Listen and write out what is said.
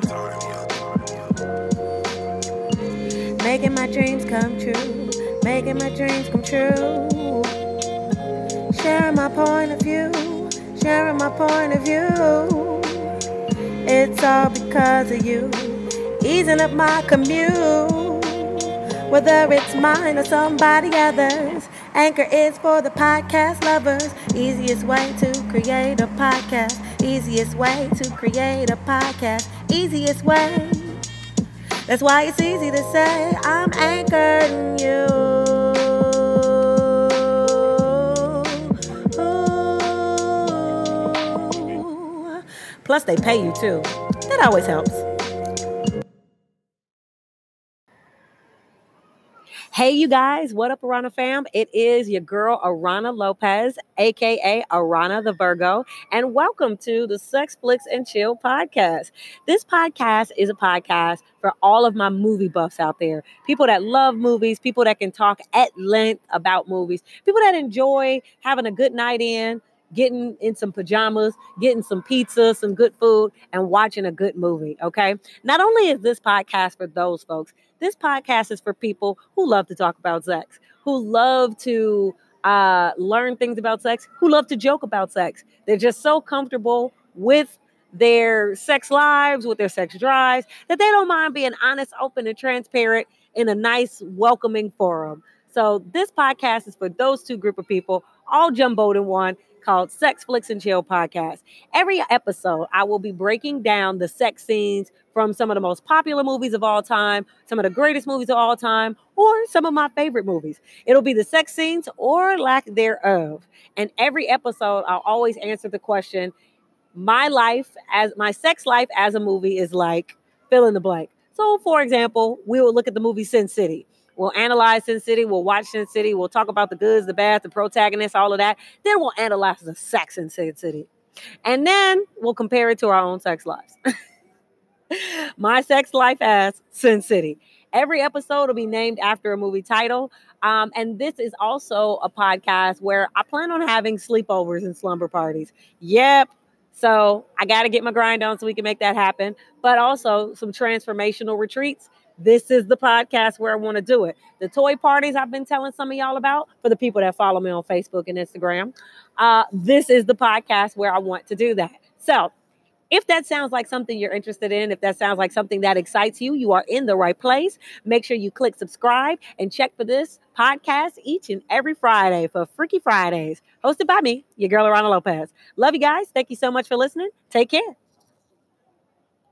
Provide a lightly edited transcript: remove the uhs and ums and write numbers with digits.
Making my dreams come true. Making my dreams come true. Sharing my point of view. Sharing my point of view. It's all because of you. Easing up my commute. Whether it's mine or somebody else's. Anchor is for the podcast lovers. Easiest way to create a podcast. Easiest way to create a podcast. Easiest way. That's why it's easy to say I'm anchoring you. Ooh. Plus they pay you too. That always helps. Hey, you guys, what up, Arana fam? It is your girl, Arana Lopez, aka Arana the Virgo, and welcome to the Sex Flicks and Chill podcast. This podcast is a podcast for all of my movie buffs out there. People that love movies, people that can talk at length about movies, people that enjoy having a good night in, getting in some pajamas, getting some pizza, some good food, and watching a good movie, okay? Not only is this podcast for those folks, this podcast is for people who love to talk about sex, who love to learn things about sex, who love to joke about sex. They're just so comfortable with their sex lives, with their sex drives, that they don't mind being honest, open, and transparent in a nice, welcoming forum. So this podcast is for those two group of people, all jumboed in one, called Sex Flicks and Chill Podcast. Every episode, I will be breaking down the sex scenes from some of the most popular movies of all time, some of the greatest movies of all time, or some of my favorite movies. It'll be the sex scenes or lack thereof. And every episode, I'll always answer the question, my sex life as a movie is like fill in the blank. So, for example, we will look at the movie Sin City. We'll analyze Sin City. We'll watch Sin City. We'll talk about the goods, the bad, the protagonists, all of that. Then we'll analyze the sex in Sin City. And then we'll compare it to our own sex lives. My sex life as Sin City. Every episode will be named after a movie title. And this is also a podcast where I plan on having sleepovers and slumber parties. Yep. So I got to get my grind on so we can make that happen. But also some transformational retreats. This is the podcast where I want to do it. The toy parties I've been telling some of y'all about for the people that follow me on Facebook and Instagram. This is the podcast where I want to do that. So if that sounds like something you're interested in, if that sounds like something that excites you, you are in the right place. Make sure you click subscribe and check for this podcast each and every Friday for Freaky Fridays, hosted by me, your girl, Arana Lopez. Love you guys. Thank you so much for listening. Take care.